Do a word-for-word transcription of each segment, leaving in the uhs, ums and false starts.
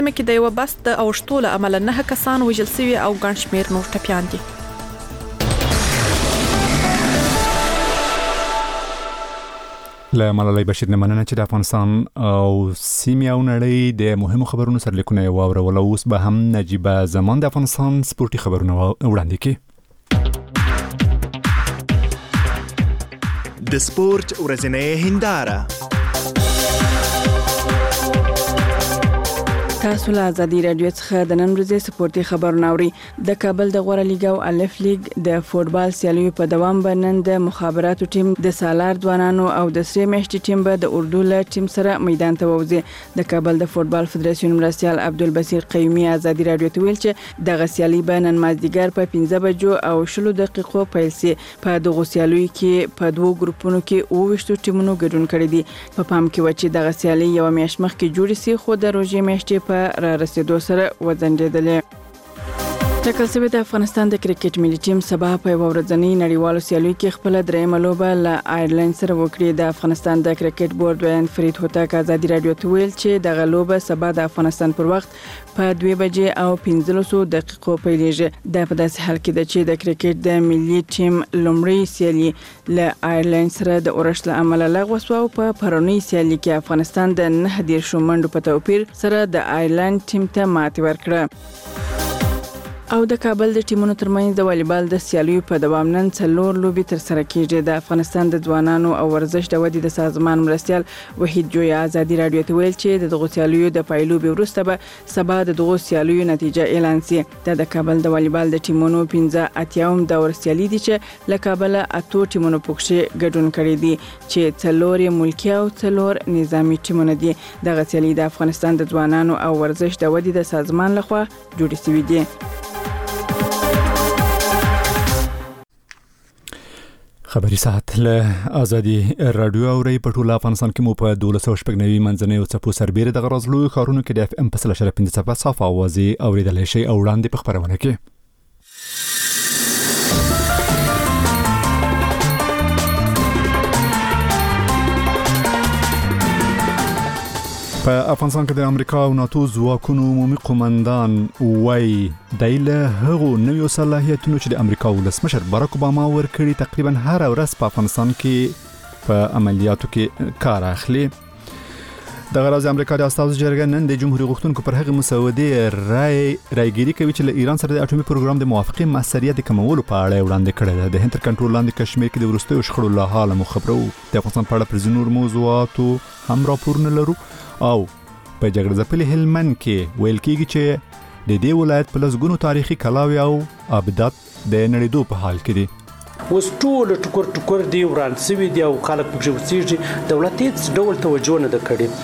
کې د یو بس د اوښتو له امله نه کسان وژل شوي او ګڼ شمېر نور ټپیان دي. له ملالۍ بشیر نه مننه چې د افغانستان او سیمې او نړۍ د مهمو خبرونو سرلیکونه یې واورول. اوس به هم نجیبه زمان د افغانستان سپورتي خبرونه وړاندې کړي. د سپورت ورځنۍ هنداره. تاسو له ازادي رادیو څخه د نن ورځې سپورتي خبرونه اورئ. د کابل د غوړه لیګ او الف لیګ د فوتبال سیالیو په دوام باندې د مخابراتو ټیم د سالار ځوانانو او د سری میشتي ټیم به د اردو له ټیم سره میدان ته ووځي. د کابل د فوتبال فدراسیون مرستیال عبدالبصیر قیومي ازادي رادیو ته ویل چې د غسیالي به نن مازدیګر په پنځه بجو او شلو دقیقو پیل شي. په دغه سیالیو کې په دوه ګروپونو کې اووه ټیمونو ګډون کړي دي. په پام کې و چې د غسیالي یو میاشت مخکې جوړ شي خو د روژې میاشتې په را رسیدو سره وځنډېدلې. ټاکل شوی د افغانستان د کرکټ ملي ټیم سبا په ورځنی نړیوالو سیالیو کې خپل درېیمه لوبه له آیرلند سره وکړي. د افغانستان د کرکټ بورډ وین فرید هوتک ازادي رادیو ته ویل چې د غلوبه سبا د افغانستان پر وخت په دوه بجې او پنځلس دقیقو پیلېږي. د په داسې حال کې د چې د کرکټ د ملي ټیم لومړی سیالي له آیرلند سره د اورښت له امله لغوه شوه او په پرونی سیالي کې افغانستان د نه دېرشو منډو په توپیر سره د آیرلند ټیم ته ماتې ورکړه. او د کابل د ټیمونو ترمنځ د والیبال د سیالیو په دوام نن څلور لوبې تر سره کیږي. د افغانستان د ځوانانو او ورزش د ودې د سازمان مرستیال وحید جویا ازادي رادیو ته ویل چې د دغه سیالیو د پایلوبې وروسته به سبا د دغه سیالیو نتیجه اعلان شي. د کابل د والیبال د ټیمونو پنځه اتیاوم دور سیالي دي چې له کابل اتو ټیمونو پکښې ګډون کړي دي چې څلور ملکي او څلور نظامی ټیمونه دي. دغه سیالي د افغانستان د ځوانانو او ورزش د ودې د سازمان لخوا جوړې شوې دي. خبري ساعت له ازادي رادیو اوري په ټول افغانستان کې مو په دولس سوه شپږ نوي منځنۍ او څپو سربېره د غرضلو ښارونو کې د اف ام په سل اشاریه پنځه څپه صافه اوازې اورېدلی شئ او وړاندې په خپرونه کې په افغانستان کې د امریکا او ناتو ځواکونو عمومي قومندان وایي دی له هغو نویو صلاحیتونو چې د امریکا ولسمشر باراک اوباما ورکړي تقریبا هر ورځ په افغانستان کې په عملیاتو کې کار اخلي. د غرض امریکا د استازو جرګه نن د جمهوریت غوښتونکو پر هغه مسودې رای رایګيري کوي چې له ایران سره د اټومي پروګرام د موافقې مسریت کمولو په اړه وړاندې کړی ده. د هند تر کنټرول لاندې کشمیر کې د وروستیو شخړو له حاله مو خبرو. د افغانستان په اړه پر ځینو نور موضوعاتو هم راپورونه لرو او په جګړه ځپلي هلمند کې ویل کېږي چې د دې ولایت په لسګونو تاریخي کلاوي او ابدات د نړیدو په حال کې دي. اوس ټول ټکر ټکر دی وران سوي دی او خلک پکې اوسېږي. دولت هېڅ ډول توجه نه ده کړې.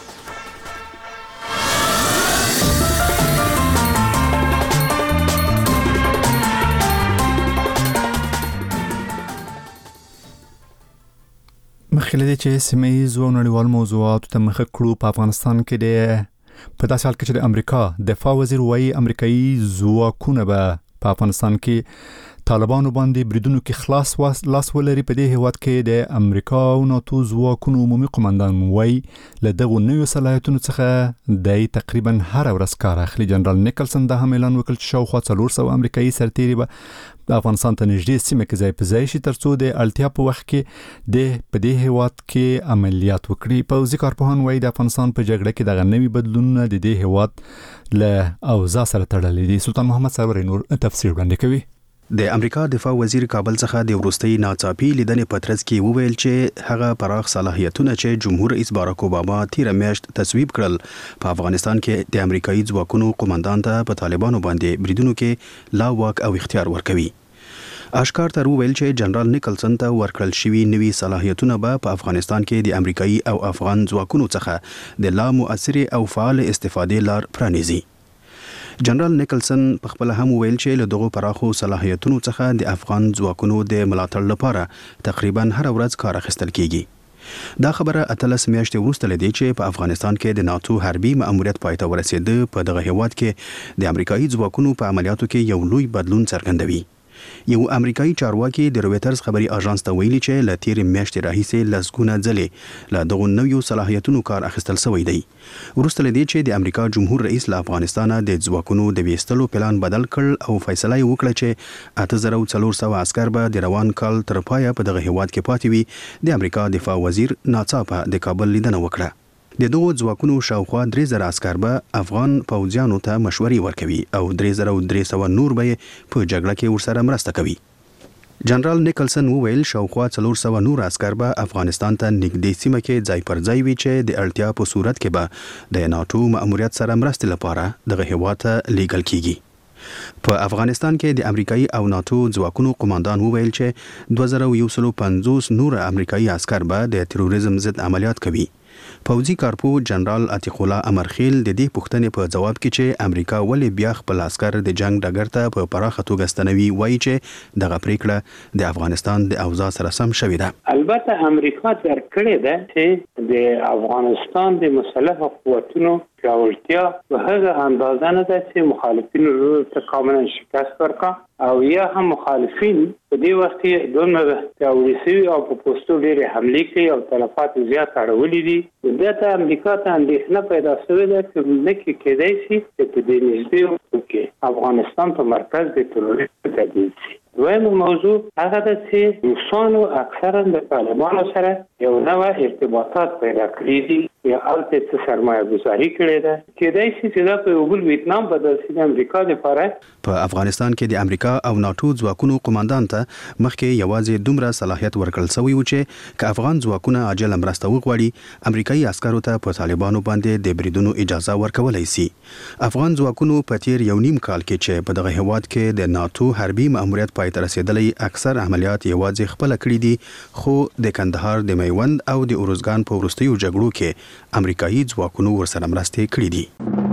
مخکې له دې چې سیمه ییزو او نړیوالو موضوعاتو ته مخه کړو په افغانستان کې د په داسې حال کې چې د امریکا دفاع وزیر وایي امریکایي ځواکونه به په افغانستان کې طالبانو باندې بریدونو کې خلاص لاس ولري. په دې هیواد کې د امریکا او ناتو ځواکونو عمومي قومندان وایي له دغو نویو صلاحیتونو څخه دی تقریبا هر ورځ کار اخلي. جنرال نیکلسن دا هم اعلان وکړ چې شاوخوا څلور سوه امریکایي سرتیري به د افغانستان ته نږدې سیمه کې ځای په ځای شي ترڅو د اړتیا په وخت کې د په دې هیواد کې عملیات وکړي. پوځي کارپوهان وایي د افغانستان په جګړه کې دغه نوي بدلونونه د دې هیواد له اوضاع سره تړلي دي. سلطان محمد سرور نور تفسیر وړاندې کوي. د امریکا دفاع وزیر کابل څخه د وروستي ناڅاپي لیدنې په ترڅ کې وویل چې هغه پراخ صلاحیتونه چې جمهور رئیس باراک اوباما تیر میاشت تصویب کړل په افغانستان کې د امریکایي ځواکونو قومندان ته په طالبانو باندې بریدونو کې لا واک او اختیار ورکوي. اشکار تر ویل چې جنرال نیکلسن ته ورکړل شوی نوي صلاحیتونه به په افغانستان کې د امریکایي او افغان ځواکونو څخه د لا مؤثر او فعال استفادې لار پرانیزي. جنرال نیکلسن په خپل هم ویل چې له دغو پراخو صلاحیتونو څخه د افغان ځواکونو د ملاتړ لپاره تقریبا هر ورځ کار اخیستل کیږي. دا خبره اتلس میاشتې وروسته لدی چې په افغانستان کې د ناتو حربي مأموریت پای ته ورسېده. په دغه هیواد کې د امریکایي ځواکونو په عملیاتو کې یو لوی بدلون څرګندوي. یو امریکایي چارواکي د رويټرز خبري اژانس ته ویلي چې ل تیر میاشتې راهیسې لسګونه ځلې له دغو نویو صلاحیتونو کار اخیستل شوی دی. وروسته لدې چې د امریکا جمهور رئیس له افغانستان د ځواکونو د ویستلو پلان بدل کړ او فیصله وکړه چې اته زره څلور سوه عسكر به د روان کال تر پایه په دغه هیواد کې پاتې وي، د امریکا دفاع وزیر ناڅاپه د کابل لیدنه وکړه. د دغو ځواکونو شاوخوا درې زره عسكر به افغان پوځیانو ته مشورې ورکوي او درې زره درې سوه نور به په جګړه کې ورسره مرسته کوي. جنرال نیکلسن وویل شاوخوا څلور سوه نور عسكر به افغانستان ته نږدې سیمه کې ځای پر ځای وي چې د اړتیا په صورت کې به د ناتو مأموریت سره مرستې لپاره دغه هیواد ته لیږل کیږي. په افغانستان کې د امریکایي او ناتو ځواکونو قوماندان وویل چې دوه زره یو سل پنځوس نور امریکایي عسكر به د تروریزم ضد عملیات کوي. پوځي کارپو جنرال عتیق الله امرخیل د دې پوښتنې په جواب کې چې امریکا ولې بیا خپل عسكر د جنگ ډګر ته په پراخه توګه ستنوي وایي چې دغه پریکړه د افغانستان د اوضاع سره سم شوې ده. البته امریکا درکړې ده چې د افغانستان د مسلح قوتونو پیاوړتیا په هغه اندازه نه ده چې مخالفینو ته کاملا شکست ورکړي او یا هم مخالفین په دې وخت کې دومره پیاوړي شوي او په پوسټو ډېرې حملې کوي او تلفات زیات اړولي دي. دا ته امریکا ته اندېښنه پیدا شوې ده چې لکه کېدای شي چې په دې نږدې وخت کې افغانستان په مرکز د تروریزم تبدیل شي. دویم موضوع هغه ده چې روسانو اکثرا د طالبانو سره یو نوع ارتباطات پیدا کړي دي یا البته څه سرمایه گذاري کړې ده. کېدای شي چې دا په یو بل ویتنام بدل شي د امریکا لپاره. په افغانستان کې د امریکا او ناتو ځواکونو قوماندان ته مخکې یوازې دومره صلاحیت ورکړل شوی و چې که افغان ځواکونه عاجل مرسته وغواړي امریکایي عسکرو ته په طالبانو باندې د بریدونو اجازه ورکولای شي. افغان ځواکونو په تیر یو نیم کال کې چې په دغه هیواد کې د ناتو حربي مأموریت پای ته رسېدلی اکثر عملیات یوازې خپله کړي دي، خو د کندهار د میوند او د ارزګان په وروستیو جګړو کې امریکایي ځواکونو ورسره مرستې کړي دي.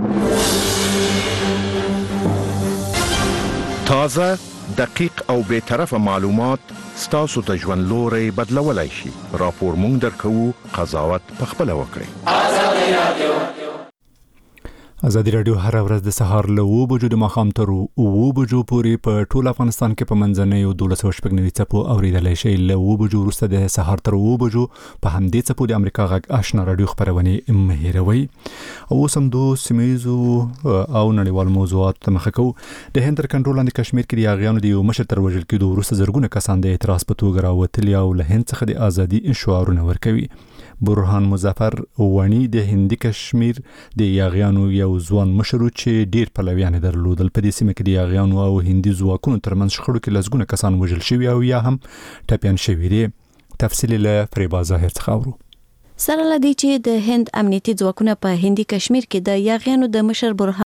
تازه، دقیق او بې طرفه معلومات ستاسو ته ژوند لوری بدلولی شي. راپور مونږ درکوو، قضاوت پخپله وکړئ. ازادي رادیو ازادي رادیو هر ورځ د سهار له اوه بجو د ماښام تر اوه بجو پورې په ټول افغانستان کې په منځنیو دولس سوه شپږ نوي څپو اورېدلی شئ. له اوه بجو وروسته د سهار تر اوه بجو په همدې څپو د امریکا غږ آشنا رادیو خپرونې مه هېروئ. او اوس همدو سیمه ییزو او نړیوالو موضوعاتو ته مخه کوو. د هند تر کنټرول لاندې کشمیر کې د یاغیانو د یو مشر تر وژل کېدو وروسته زرګونه کسان د اعتراض په توګه راوتلي او له هند څخه د ازادي شعارونه ورکوي. برهان مظفر وانی د هندي کشمیر د یاغیانو یو ځوان مشر چې ډیر پلویان درلودل. په دې سیمه کې د یاغیانو او هندي ځواکونو ترمنځ شخړو کې لسګونه کسان وژل شوي او یا هم ټپیان شوي دي. تفصیل له فریبا ظاهر څخه اورو. سره لدی چې د هند امنیتي ځواکونه په هندي کشمیر کې د یاغیانو د مشر برهان